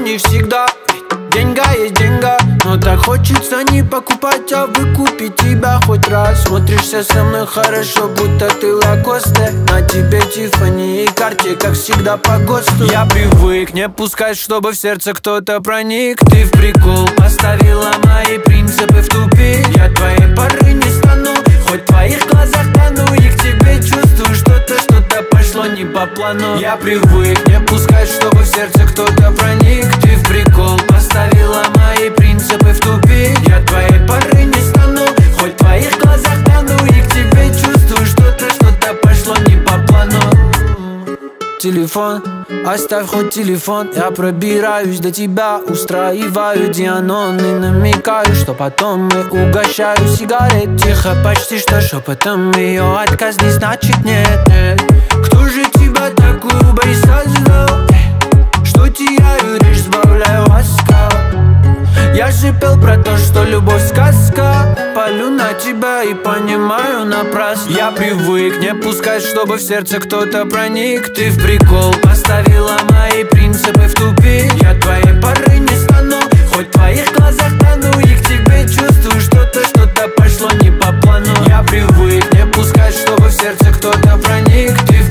не всегда. Деньга есть деньга, но так хочется не покупать, а выкупить тебя хоть раз. Смотришься со мной хорошо, будто ты Лакосте. На тебе Тиффани и Карти, как всегда по ГОСТу. Я привык не пускать, чтобы в сердце кто-то проник. Ты в прикол поставила мои принципы в тупик. Я твоей поры не стану, хоть в твоих глазах тону. И к тебе чувствую что-то пошло не по плану. Я привык не пускать, чтобы в сердце кто-то проник. Ты в прикол поставила мои принципы в тупик. Я твоей поры не стану, хоть в твоих глазах тону. И к тебе чувствую что-то пошло не по плану. Телефон, оставь хоть телефон. Я пробираюсь до тебя, устраиваю Дианон и намекаю, что потом мы угощаю сигарет. Тихо, почти что шепотом, ее отказ не значит нет, нет. Кто же тебя так грубо создал? Что теряю, лишь сбавляю оскал. Я же пел про то, что любовь сказка. Палю на тебя и понимаю напрасно. Я привык не пускать, чтобы в сердце кто-то проник. Ты в прикол поставила мои принципы в тупик. Я твоей поры не стану, хоть в твоих глазах тону. И к тебе чувствую что-то пошло не по плану. Я привык не пускать, чтобы в сердце кто-то проник. Ты